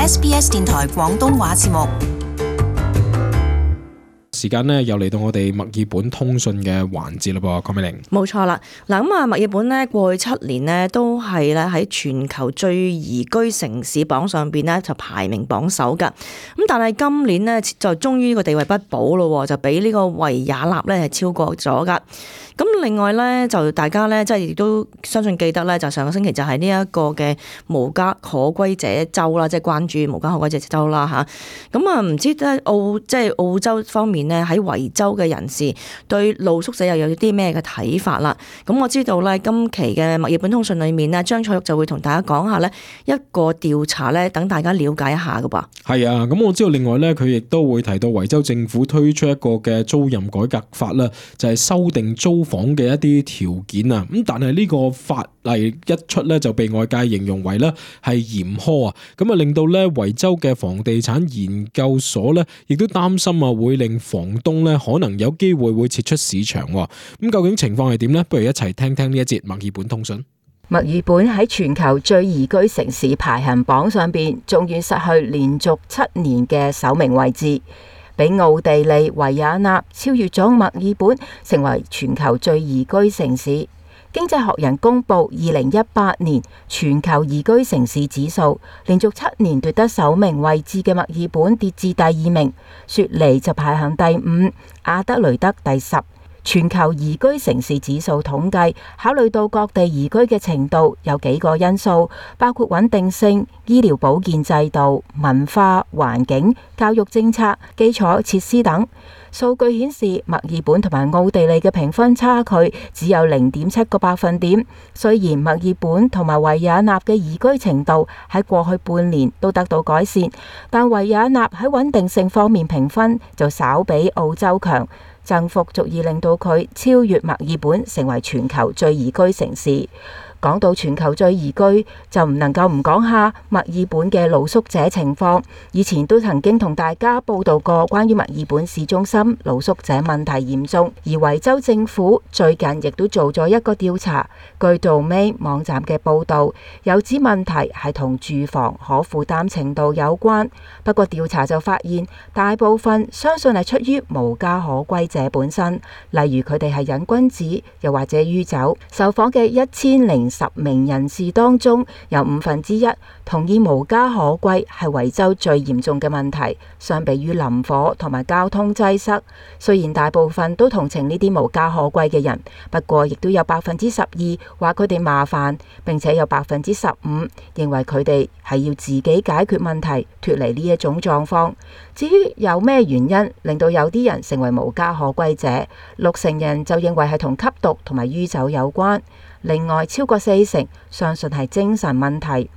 SBS 電台廣東話節目。 時間呢又嚟到我哋墨爾本通訊嘅環節啦噃，鄺美玲。 冇錯啦，嗱咁啊，墨爾本呢過去7年呢都係咧喺全球最宜居城市榜上邊呢就排名榜首噶，咁但係今年呢就終於呢個地位不保咯，就俾呢個維也納咧係超過咗噶。咁另外咧就大家咧即係亦都相信記得咧，就上個星期就係呢一個嘅無家可歸者週啦，即係關注無家可歸者週啦嚇。咁啊唔知咧澳洲方面咧喺維州嘅人士對露宿者又有啲咩嘅睇法啦？咁我知道咧今期嘅墨爾本通訊裏面咧，張彩玉就會同大家講下咧一個調查咧，等大家了解一下噶噃。 係啊，咁我知道另外咧佢亦都會提到維州政府推出一個嘅租賃改革法啦，就係修訂租房嘅一啲條件啊，咁但係呢個法例一出咧就被外界形容為咧係嚴苛啊，咁啊令到咧維州嘅房地產研究所咧亦都擔心啊會令房東咧可能有機會撤出市場。咁究竟情況係點呢？不如一齊聽聽呢一節墨爾本通訊。 墨爾本喺全球最宜居城市排行榜上邊，終於失去連續7年嘅首名位置。俾奧地利維也納超越咗墨爾本，成為全球最宜居城市。經濟學人公布2018年全球宜居城市指數，連續7年奪得首名位置嘅墨爾本跌至第2名，雪梨就排行第5，阿德雷德第10。全球宜居城市指數統計考慮到各地宜居嘅程度，有幾個因素，包括穩定性、醫療保健制度、文化、環境、教育政策、基礎設施等。數據顯示，墨爾本同埋奧地利嘅評分差距只有0.7個百分點。雖然墨爾本同埋維也納嘅宜居程度喺過去半年都得到改善，但維也納喺穩定性方面評分就稍比澳洲強。增幅足以令到佢超越墨爾本，成為全球最宜居城市。講到全球最宜居，就唔能夠唔講下墨爾本嘅露宿者情況。以前都曾經同大家報道過關於墨爾本市中心露宿者問題嚴重，而維州政府最近亦都做咗一個調查。據 Domain 網站嘅報導，有指問題係同住房可負擔程度有關。不過調查就發現，大部分相信係出於無家可歸者本身，例如佢哋係癮君子，又或者酗酒。受訪嘅1010名人士當中，有1/5同意無家可歸係維州最嚴重嘅問題，相比於林火同埋交通擠塞。雖然大部分都同情呢啲無家可歸嘅人，不過亦都有12%話佢哋麻煩，並且有15%認為佢哋係要自己解決問題，脫離呢一種狀況。至於有咩原因令到有啲人成為無家可歸者，60%人就認為係同吸毒同埋酗酒有關。另外超過40%相信係精神問題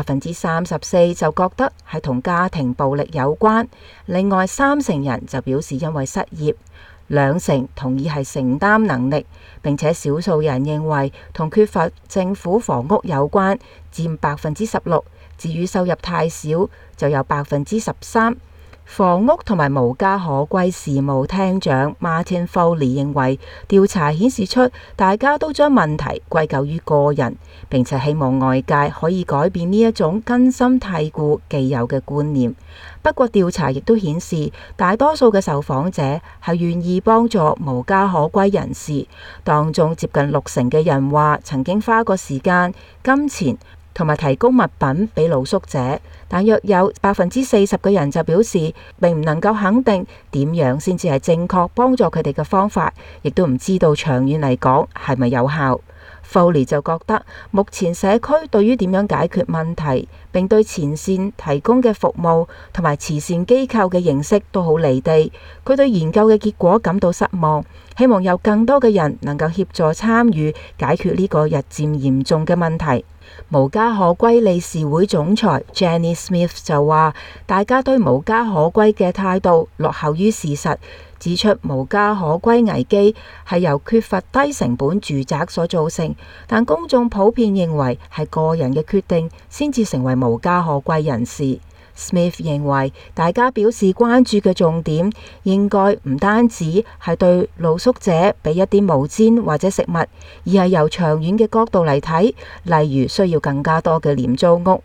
，34%就覺得係同家庭暴力有關。另外30%人就表示因為失業，2%同意係承擔能力，並且少數人認為同缺乏政府房屋有關，佔16%。至於收入太少，就有13%。房屋同埋無家可歸事務廳長 Martin Foley 認為，調查顯示出大家都將問題歸咎於個人，並且希望外界可以改變呢一種根深蒂固既有嘅觀念。不過調查亦都顯示，大多數嘅受訪者係願意幫助無家可歸人士，當中接近60%嘅人話曾經花過時間、金錢同埋提供物品俾露宿者，但約有40%嘅人就表示並唔能夠肯定點樣先至係正確幫助佢哋嘅方法，亦都唔知道長遠嚟講係咪有效。Foley 就覺得目前社區對於點樣解決問題，並對前線提供嘅服務同埋慈善機構嘅認識都好離地。佢對研究嘅結果感到失望，希望有更多嘅人能夠協助參與解決呢個日漸嚴重嘅問題。無家可歸理事會總裁 Jenny Smith 就話，大家對無家可歸嘅態度落後於事實，指出無家可歸危機係由缺乏低成本住宅所造成，但公眾普遍認為係個人嘅決定先至成為無家可歸人士。Smith 認為大家表示關注嘅重點應該唔單止係對露宿者俾一啲毛氈或者食物，而係由長遠嘅角度嚟睇，例如需要更加多嘅廉租屋。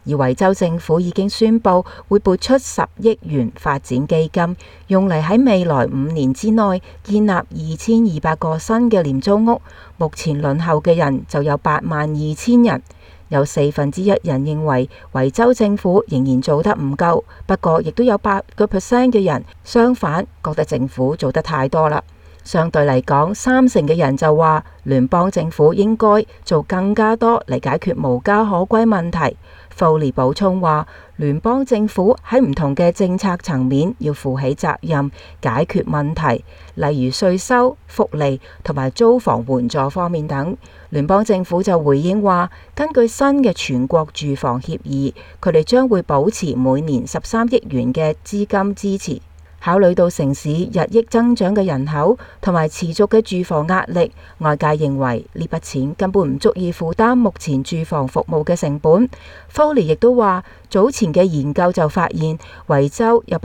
而維州政府已經宣布會撥出10億元發展基金，用嚟喺未來5年之內建立2200個新嘅廉租屋。目前輪候嘅人就有82000人。有1/4人認為維州政府仍然做得唔夠，不過亦都有8% 嘅人相反覺得政府做得太多啦。相對嚟講，30%嘅人就話聯邦政府應該做更加多嚟解決無家可歸問題。Foley 補充話，聯邦政府喺唔同嘅政策層面要負起責任，解決問題，例如稅收、福利同埋租房援助方面等。聯邦政府就回應話，根據新嘅全國住房協議，佢哋將會保持每年13億元嘅資金支持。考慮到城市日益增長嘅人口同埋持續嘅住房壓力，外界認為呢筆錢根本唔足以負擔目前住房服務嘅成本。Foley 亦都話，早前嘅研究就發現，維州有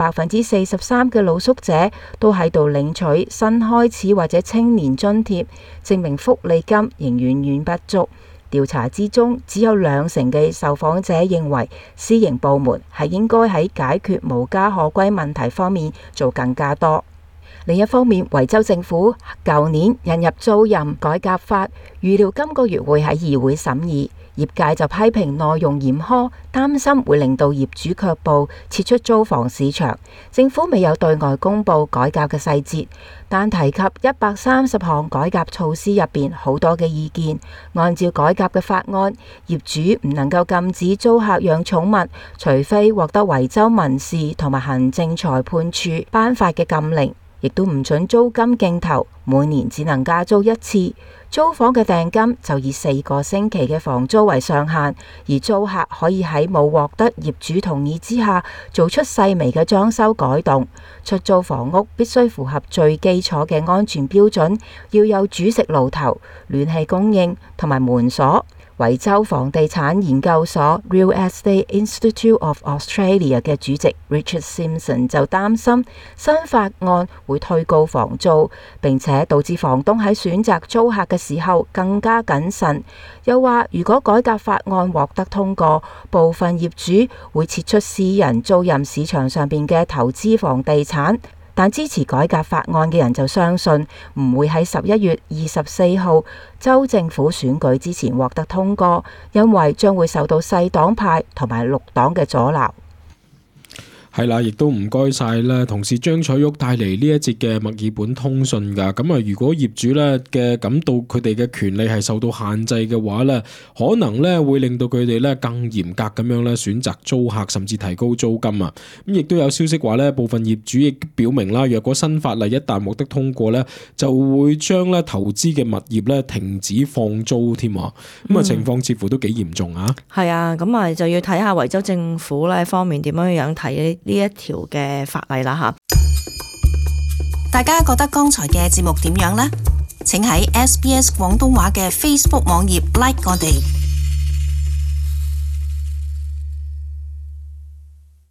43%嘅露宿者都喺度領取新開始或者青年津貼，證明福利金仍遠遠不足。調查之中，只有2成嘅受訪者認為私營部門係應該喺解決無家可歸問題方面做更加多。另一方面，維州政府舊年引入租賃改革法，預料今個月會喺議會審議。業界就批評內容嚴苛，擔心會令到業主卻步，撤出租房市場。政府未有對外公布改革嘅細節，但提及130項改革措施入邊好多嘅意見。按照改革嘅法案，業主唔能夠禁止租客養寵物，除非獲得維州民事同埋行政裁判處頒發嘅禁令。亦都唔准租金競投，每年只能加租1次。租房嘅訂金就以4個星期嘅房租為上限，而租客可以喺冇獲得業主同意之下，做出細微嘅裝修改動。出租房屋必須符合最基礎嘅安全標準，要有煮食爐頭、暖氣供應同埋門鎖。維州房地產研究所 Real Estate Institute of Australia 嘅主席 Richard Simpson 就擔心新法案會推高房租，並且導致房東喺選擇租客嘅時候更加謹慎。又話如果改革法案獲得通過，部分業主會撤出私人租賃市場上邊嘅投資房地產。但支持改革法案嘅人就相信唔會喺11月24號州政府選舉之前獲得通過，因為將會受到細黨派同埋綠黨嘅阻撓。 係啦，亦都唔該晒啦，同事張彩玉帶嚟呢一節嘅墨爾本通訊噶。咁啊，如果業主咧嘅感到佢哋嘅權利係受到限制嘅話咧，可能咧會令到佢哋咧更嚴格咁樣咧選擇租客，甚至提高租金啊。咁亦都有消息話咧，部分業主亦表明啦，若果新法例一旦獲得通過咧，就會將咧投資嘅物業咧停止放租添。咁啊，情況似乎都幾嚴重啊。 係啊，咁啊就要睇下維州政府咧方面點樣睇呢一條嘅法例啦吓。 大家覺得剛才嘅節目點樣呢？請喺SBS 廣東話嘅 Facebook 網頁 like 我哋。